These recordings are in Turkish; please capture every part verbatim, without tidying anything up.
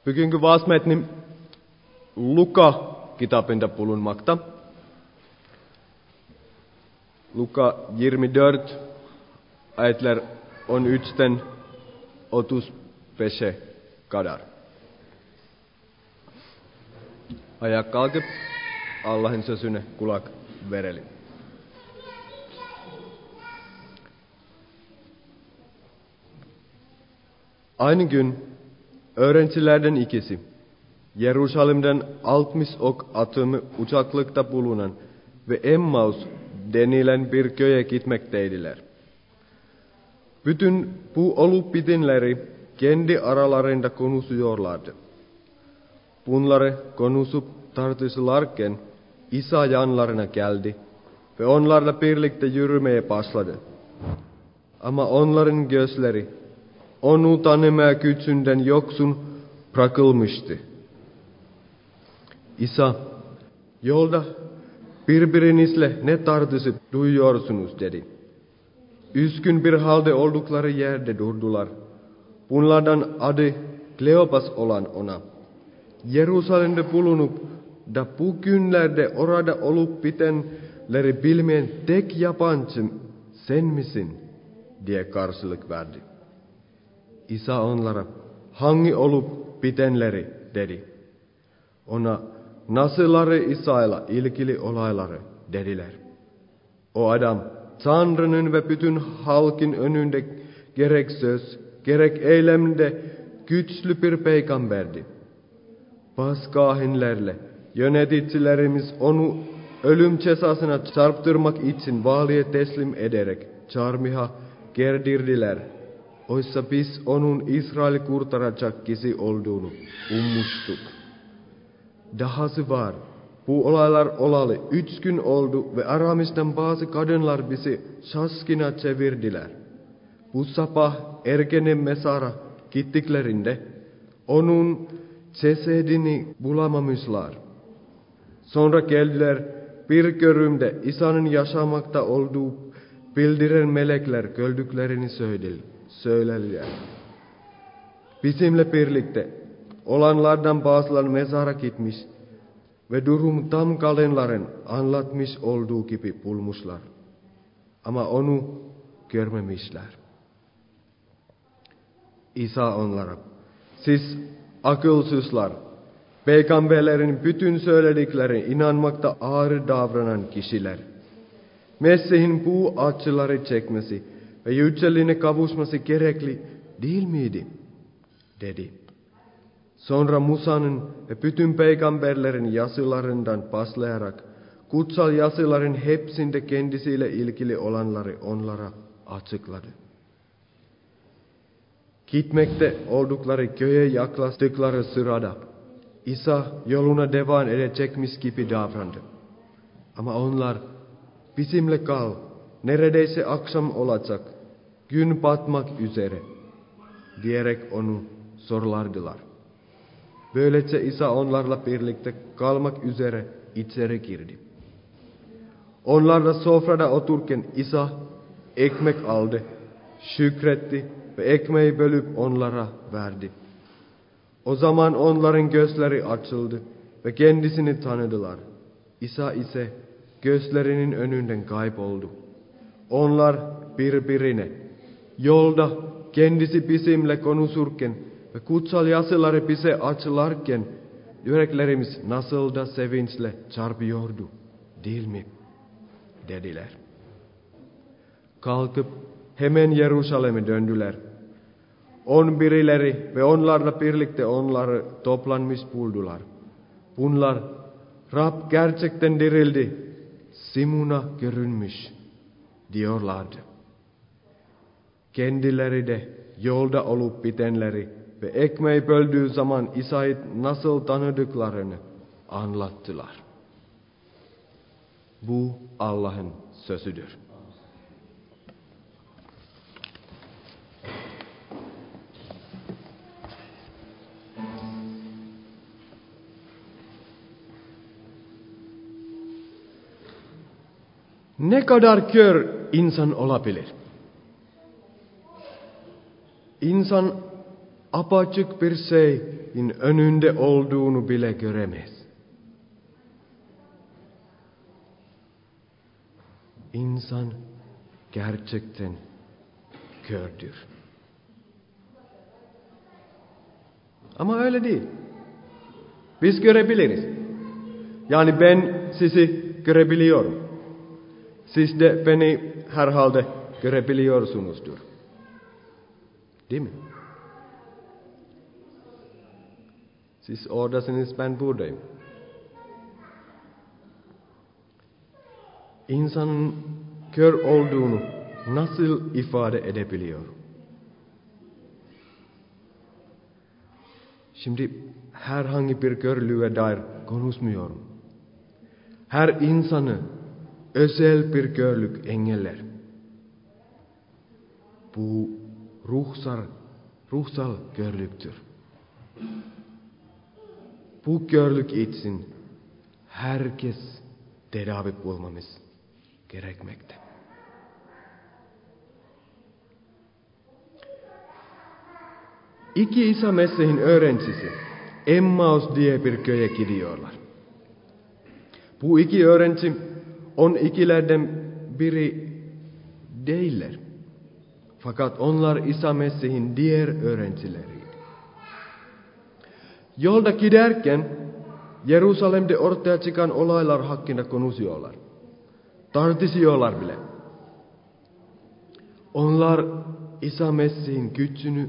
Bugünkü vaasmetnim Luka kitabında bulunmakta. Luka yirmi dört ayetler on üçten otuz beşe kadar. Ayak kalkıp Allah'ın sözüne kulak verelim. Aynı gün öğrencilerden ikisi Jerusalem'den altmış ok atımı uçaklıkta bulunan ve Emmaus denilen bir köye gitmekteydiler. Bütün bu olup bitenleri kendi aralarında konuşuyorlardı. Bunları konuşup tartışırlarken İsa yanlarına geldi ve onlarla birlikte yürümeye başladı. Ama onların gözleri onu tanımaya gücünden yoksun bırakılmıştı. İsa, yolda birbirinizle ne tartışıp duyuyorsunuz dedi. Üzgün bir halde oldukları yerde durdular. Bunlardan adı Kleopas olan ona, Jerusalem'de bulunup da bu günlerde orada olup bitenleri bilmeyen tek yabancı sen misin diye karşılık verdi. İsa onlara hangi olup bitenleri dedi. Ona nasılları İsa'yla ilgili olayları dediler. O adam Tanrı'nın ve bütün halkın önünde gerek söz gerek eylemde güçlü bir peygamberdi. Başkahinlerle yöneticilerimiz onu ölüm cezasına çarptırmak için valiye teslim ederek çarmıha gerdirdiler. Oysa biz onun İsrail'i kurtaracak kişi olduğunu ummuştuk. Dahası var, bu olaylar olalı üç gün oldu ve aramızdan bazı kadınlar bizi şaşkına çevirdiler. Bu sabah erkene mezara gittiklerinde onun cesedini bulamamışlar. Sonra geldiler, bir görümde İsa'nın yaşamakta olduğu bildiren melekler gördüklerini söylediler. Bizimle birlikte olanlardan bazıları mezara gitmiş ve durum tam kalenlerin anlatmış olduğu gibi bulmuşlar. Ama onu görmemişler. İsa onlara, siz akılsızlar, peygamberlerin bütün söylediklerine inanmakta ağır davranan kişiler. Mesih'in bu acıları çekmesi ve yüceliğine kavuşması gerekli değil miydi? Dedi. Sonra Musa'nın ve bütün peygamberlerin yazılarından başlayarak kutsal yazıların hepsinde kendisiyle ilgili olanları onlara açıkladı. Gitmekte oldukları köye yaklaştıkları sırada İsa yoluna devam edecekmiş gibi davrandı. Ama onlar bizimle kal, neredeyse akşam olacak, gün batmak üzere diyerek onu sorulardılar. Böylece İsa onlarla birlikte kalmak üzere içeri girdi. Onlarla sofrada otururken İsa ekmek aldı, şükretti ve ekmeği bölüp onlara verdi. O zaman onların gözleri açıldı ve kendisini tanıdılar. İsa ise gözlerinin önünden kayboldu. Onlar birbirine, yolda kendisi bizimle konuşurken ve kutsal yazıları bize açılarken yüreklerimiz nasıl da sevinçle çarpıyordu, değil mi? Dediler. Kalkıp hemen Jerusalem'e döndüler. On birileri ve onlarla birlikte onları toplanmış buldular. Bunlar, Rab gerçekten dirildi, Simon'a görünmüş diyorlardı. Kendileri de yolda olup bitenleri ve ekmeği böldüğü zaman İsa'yı nasıl tanıdıklarını anlattılar. Bu Allah'ın sözüdür. Ne kadar kör insan olabilir? İnsan apaçık bir şey önünde olduğunu bile göremez. İnsan gerçekten kördür. Ama öyle değil. Biz görebiliriz. Yani ben sizi görebiliyorum. Siz de beni herhalde görebiliyorsunuzdur. Değil mi? Siz oradasınız, ben buradayım. İnsanın kör olduğunu nasıl ifade edebiliyor? Şimdi herhangi bir körlüğe dair konuşmuyorum. Her insanı özel bir körlük engeller. Bu ruhsal, ruhsal körlüktür. Bu körlük için herkes tedavi bulmamız gerekmekte. İki İsa Mesih'in öğrencisi Emmaus diye bir köye gidiyorlar. Bu iki öğrenci on ikilerden biri değiller. Fakat onlar İsa Mesih'in diğer öğrencileriydi. Yolda giderken Jerusalem'de ortaya çıkan olaylar hakkında konuşuyorlar. Tartışıyorlar bile. Onlar İsa Mesih'in gücünü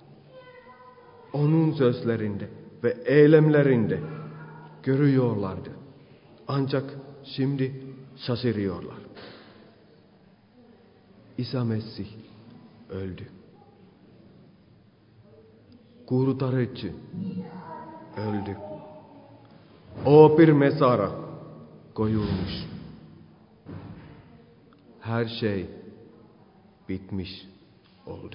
onun sözlerinde ve eylemlerinde görüyorlardı. Ancak şimdi şaşırıyorlar. İsa Mesih öldü. Kurtarıcı öldü. O bir mezara koyulmuş. Her şey bitmiş oldu.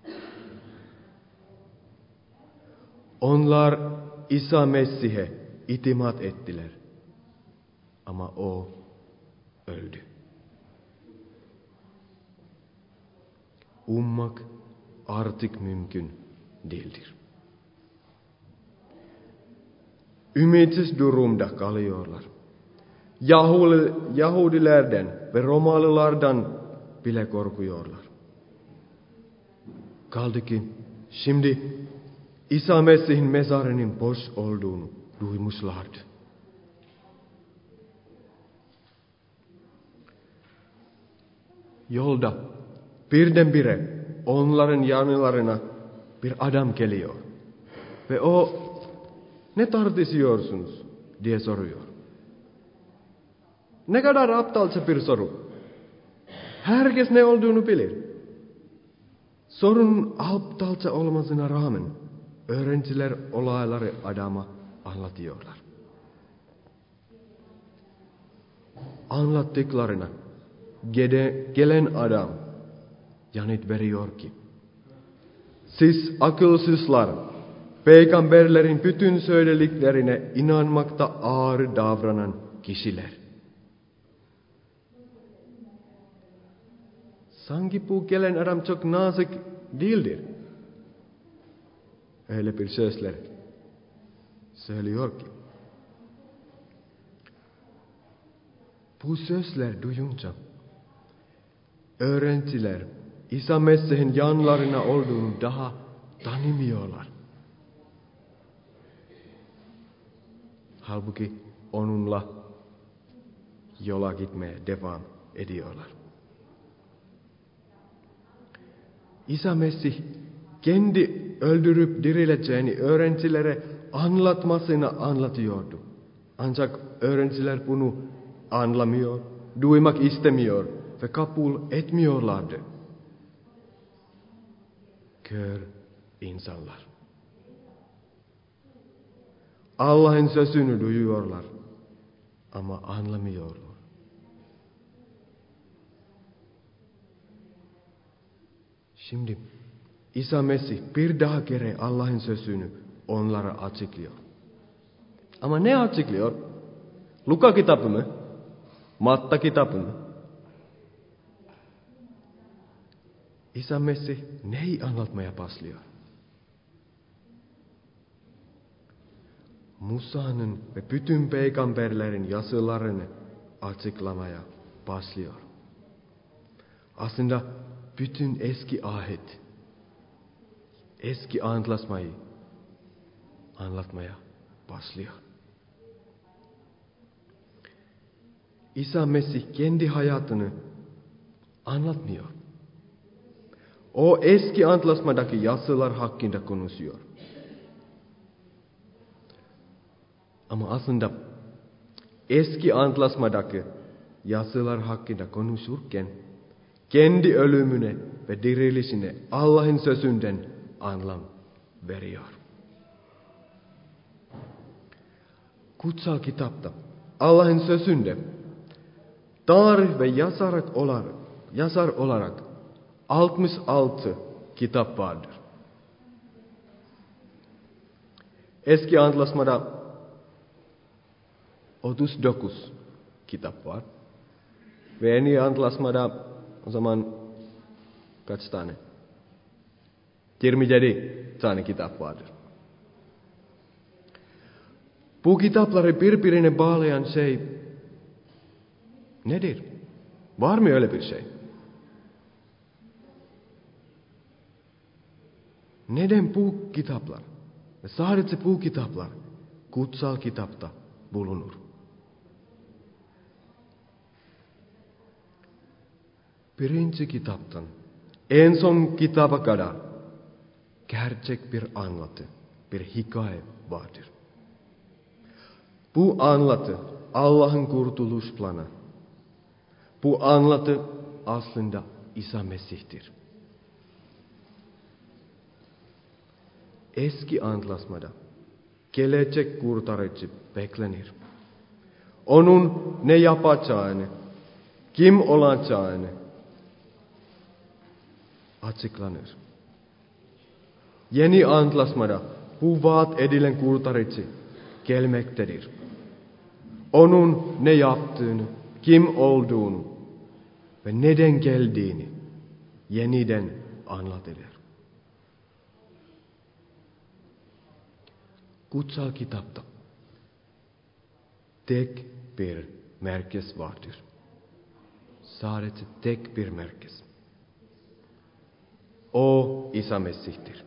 Onlar İsa Mesih'e itimat ettiler. Ama o öldü. Ummak artık mümkün değildir. Ümitsiz durumda kalıyorlar. Yahudi, Yahudilerden ve Romalılardan bile korkuyorlar. Kaldı ki şimdi İsa Mesih'in mezarının boş olduğunu duymuşlardı. Yolda birdenbire onların yanlarına bir adam geliyor. Ve o, ne tartışıyorsunuz diye soruyor. Ne kadar aptalca bir soru. Herkes ne olduğunu bilir. Sorunun aptalca olmasına rağmen öğrenciler olayları adama anlatıyorlar. Anlattıklarına gelen adam yanıt veriyor ki, siz akılsızlar, peygamberlerin bütün söylediklerine inanmakta ağır davranan kişiler. Sanki bu gelen adam çok nazik değildir. Öyle bir sözler söylüyor ki. Bu sözler duyunca öğrenciler İsa Mesih'in yanlarına olduğunu daha tanımıyorlar. Halbuki onunla yola gitmeye devam ediyorlar. İsa Mesih kendi öldürüp dirileceğini öğrencilere anlatmasını anlatıyordu. Ancak öğrenciler bunu anlamıyor, duymak istemiyor ve kabul etmiyorlardı. Kör insanlar. Allah'ın sözünü duyuyorlar ama anlamıyorlar. Şimdi İsa Mesih bir daha kere Allah'ın sözünü onlara açıklıyor. Ama ne açıklıyor? Luka kitabı mı? Matta kitabı mı? İsa Mesih neyi anlatmaya başlıyor? Musa'nın ve bütün peygamberlerin yazılarını açıklamaya başlıyor. Aslında bütün eski ahet, eski antlaşmayı anlatmaya başlıyor. İsa Mesih kendi hayatını anlatmıyor. O eski antlaşmadaki yazılar hakkında konuşuyor. Ama aslında eski antlaşmadaki yazılar hakkında konuşurken kendi ölümüne ve dirilişine Allah'ın sözünden anlam veriyor. Kutsal kitapta Allah'ın sözünde tarih ve yazar olarak, yazar olarak altmış altı kitap vardır. Eski antlaşmada otuz dokuz kitap var. Ve yeni antlaşmada o zaman kaç tane? yirmi yedi tane kitap vardır. Bu kitapları birbirine bağlayan şey nedir? Var mı öyle bir şey? Neden bu kitaplar, sadece bu kitaplar kutsal kitapta bulunur? Birinci kitaptan en son kitaba kadar gerçek bir anlatı, bir hikaye vardır. Bu anlatı Allah'ın kurtuluş planı. Bu anlatı aslında İsa Mesih'tir. Eski antlaşmada gelecek kurtarıcı beklenir. Onun ne yapacağını, kim olacağını açıklanır. Yeni antlaşmada bu vaat edilen kurtarıcı gelmektedir. Onun ne yaptığını, kim olduğunu ve neden geldiğini yeniden anlatılır. Kutsal kitapta tek bir merkez vardır. Sadece tek bir merkez. O İsa Mesih'tir.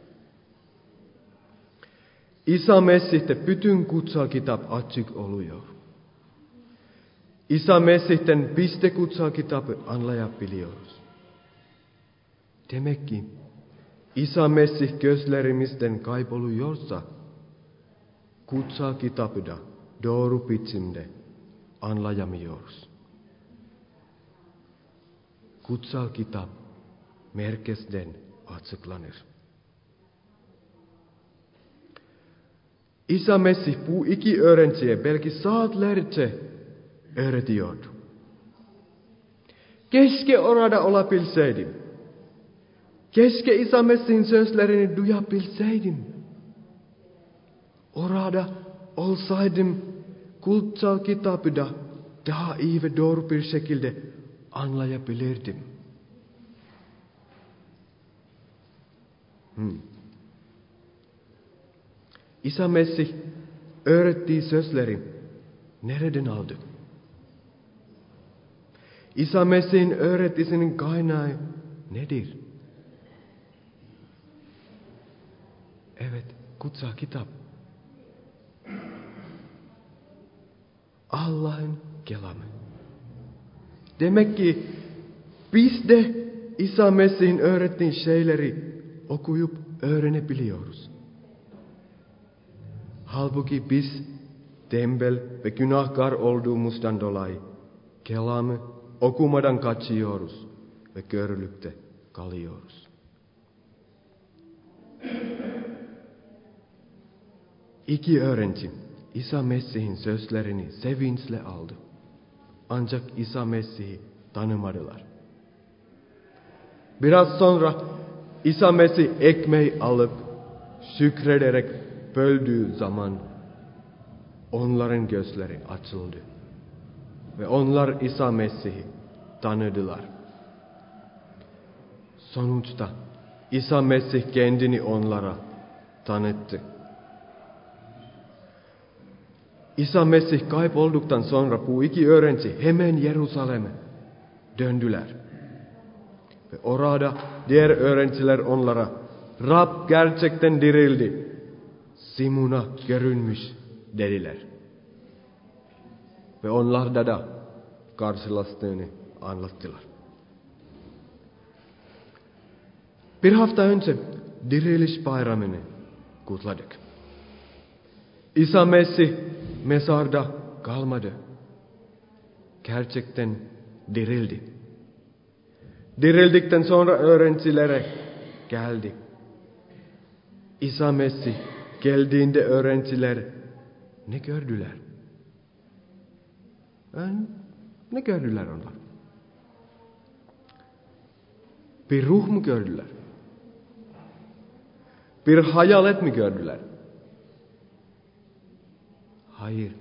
İsa Mesih'te bütün kutsal kitap açık oluyor. İsa Mesih'ten biz de kutsal kitabı anlayabiliyoruz. Demek ki İsa Mesih gözlerimizden kayboluyorsa kutsal kitabı da doğru biçimde anlayamıyoruz. Kutsal kitap merkezden açıklanır. İsa Mesih bu iki öğrenciye belki saatlerce öğretiyordu. Keşke orada olabilseydim. Keşke İsa Mesih'in sözlerini duyabilseydim. Orada olsaydım kutsal kitabı da daha iyi ve doğru bir şekilde anlayabilirdim. Hmm. İsa Mesih öğrettiği sözleri nereden aldı? İsa Mesih'in öğretisinin kaynağı nedir? Evet, kutsal kitap. Allah'ın kelamı. Demek ki biz de İsa Mesih'in öğrettiği şeyleri okuyup öğrenebiliyoruz. Halbuki biz tembel ve günahkar olduğumuzdan dolayı kelamı okumadan kaçıyoruz ve körlükte kalıyoruz. İki öğrenci İsa Mesih'in sözlerini sevinçle aldı. Ancak İsa Mesih'i tanımadılar. Biraz sonra İsa Mesih ekmeği alıp şükrederek böldüğü zaman onların gözleri açıldı. Ve onlar İsa Mesih'i tanıdılar. Sonuçta İsa Mesih kendini onlara tanıttı. İsa Mesih kaybolduktan sonra bu iki öğrenci hemen Jerusalem'e döndüler. Ve orada diğer öğrenciler onlara, Rab gerçekten dirildi, Simon'a görünmüş dediler. Ve onlar da da karşılaştığını anlattılar. Bir hafta önce diriliş bayramını kutladık. İsa Mesih mezarda kalmadı. Gerçekten dirildi. Dirildikten sonra öğrencilere geldi. İsa Mesih geldiğinde öğrenciler ne gördüler? Yani ne gördüler onlar? Bir ruh mu gördüler? Bir hayalet mi gördüler? Hayır.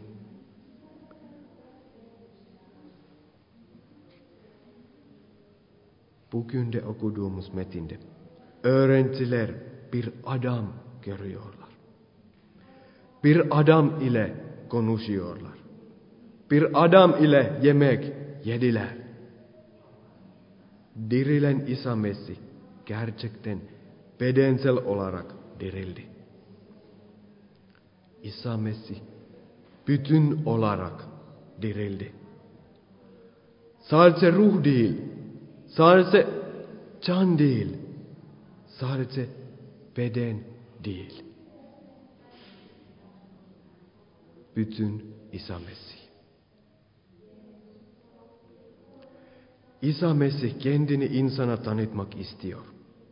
Bugün de okuduğumuz metinde öğrenciler bir adam görüyorlar. Bir adam ile konuşuyorlar. Bir adam ile yemek yediler. Dirilen İsa Mesih gerçekten bedensel olarak dirildi. İsa Mesih bütün olarak dirildi. Sadece ruh değil, sadece can değil, sadece beden değil. Bütün İsa Mesih. İsa Mesih kendini insana tanıtmak istiyor.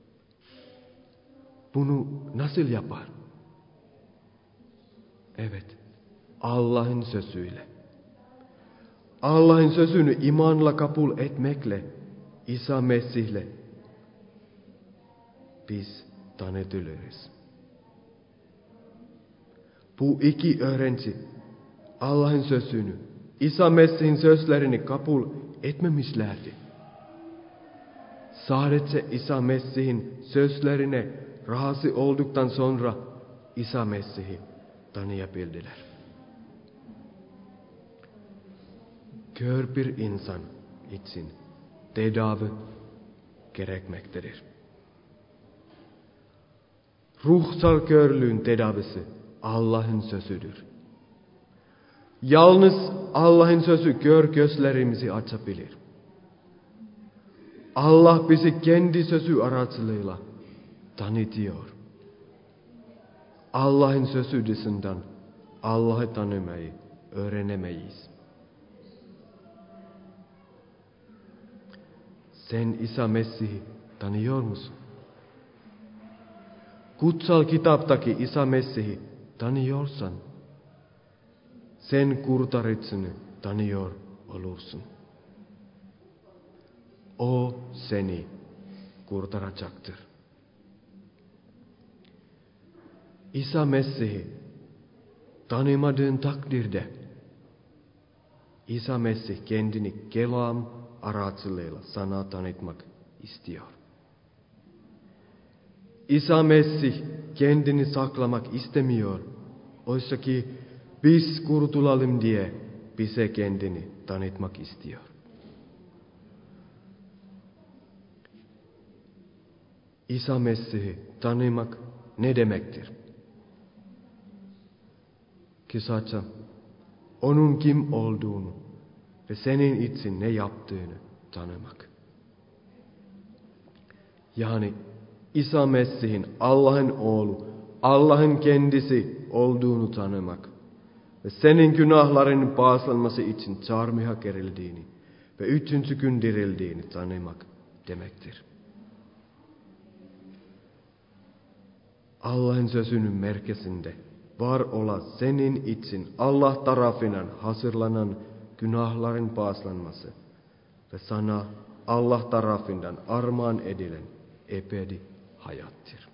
Bunu nasıl yapar? Evet, Allah'ın sözüyle. Allah'ın sözünü imanla kabul etmekle, İsa Mesih'le biz tanıtılırız. Bu iki öğrenci Allah'ın sözünü, İsa Mesih'in sözlerini kabul etmemişlerdi. Sadece İsa Mesih'in sözlerine razı olduktan sonra İsa Mesih'i tanıyabildiler. Kör bir insan için tedavi gerekmektedir. Ruhsal körlüğün tedavisi Allah'ın sözüdür. Yalnız Allah'ın sözü kör gözlerimizi açabilir. Allah bizi kendi sözü aracılığıyla tanıtıyor. Allah'ın sözü dışından Allah'ı tanımayı öğrenemeyiz. Sen İsa Mesih'i tanıyor musun? Kutsal kitaptaki İsa Mesih'i tanıyorsan, sen kurtarıcını tanıyor olursun. O seni kurtaracaktır. İsa Mesih'i tanımadığın takdirde, İsa Mesih kendini kelam aracılığıyla sana tanıtmak istiyor. İsa Mesih kendini saklamak istemiyor. Oysa ki biz kurtulalım diye bize kendini tanıtmak istiyor. İsa Mesih'i tanımak ne demektir? Kısaca onun kim olduğunu ve senin için ne yaptığını tanımak. Yani İsa Mesih'in Allah'ın oğlu, Allah'ın kendisi olduğunu tanımak ve senin günahların bağışlanması için çarmıha gerildiğini ve üçüncü gün dirildiğini tanımak demektir. Allah'ın sözünün merkezinde var olan senin için Allah tarafından hazırlanan günahların bağışlanması ve sana Allah tarafından armağan edilen ebedi hayattır.